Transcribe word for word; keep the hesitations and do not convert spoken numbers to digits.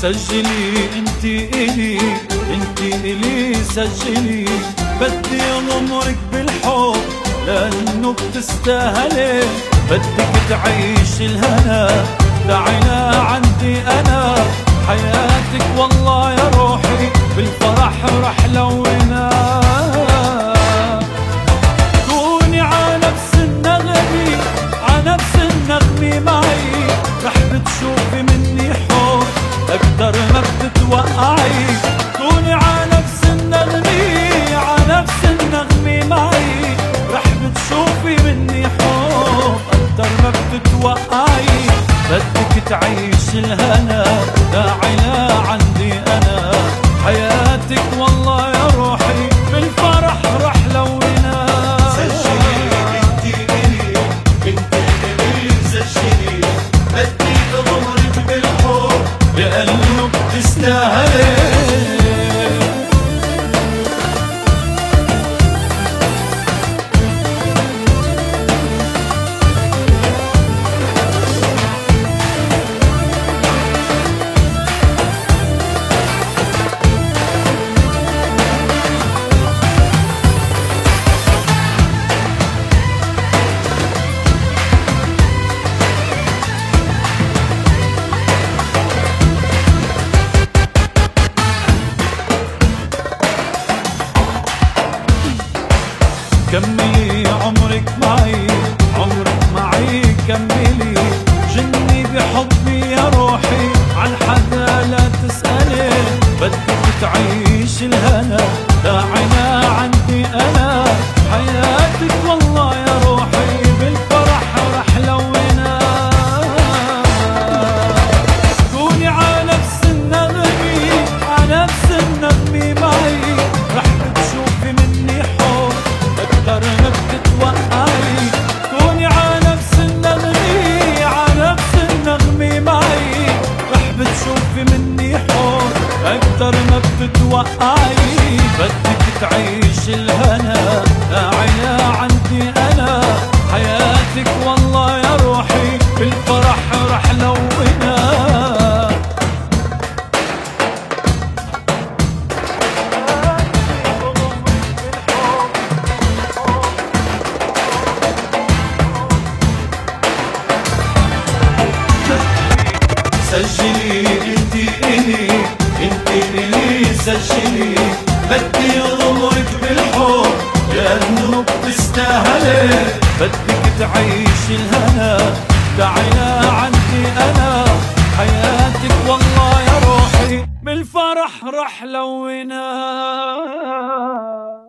سجلي انتي الي انتي الي سجلي، بدي غمرك بالحب لانه بتستاهلي، بدك تعيش الهنا تعينا عندي انا، حياتك والله يا روحي بالفرح رح لونا، كوني ع نفس النغمة ع نفس النغمة معي، رح بتشوفي مني حب اكتر ما بتتوقعي، كوني ع نفس النغمة ع نفس النغمة معي، رح بتشوفي مني حب اكتر ما بتتوقعي، بدك تعيش الهنا داعينا عندي انا، حياتك والله يا روحي بالفرح رح لونا، سجلي انتي الي انتي الي سجلي، بدي غمرك بالحب لانه بتستاهلي. كملي عمرك معي عمرك معي كملي، جني بحبي يا روحي عالحدا لا تسألي، بدك تعيش الهنا داعينا عندي انا، حياتك والله يا روحي بالفرح رح لونا، كوني ع نفس النغمة ع نفس النغمة معي، رح بتشوفي مني حب اكتر ما بتتوقعي، كوني ع نفس النغمة ع نفس النغمة معي، رح بتشوفي مني حب اكتر ما بتتوقعي، بدك تعيش الهنا داعينا عندي انا، حياتك والله يا روحي بالفرح رح لونا، سجلي انتي الي انتي الي سجلي، بدي غمرك بالحب لانه بتستاهلي، بدك تعيش الهنا داعينا عندي انا، حياتك والله يا روحي بالفرح رح لونا.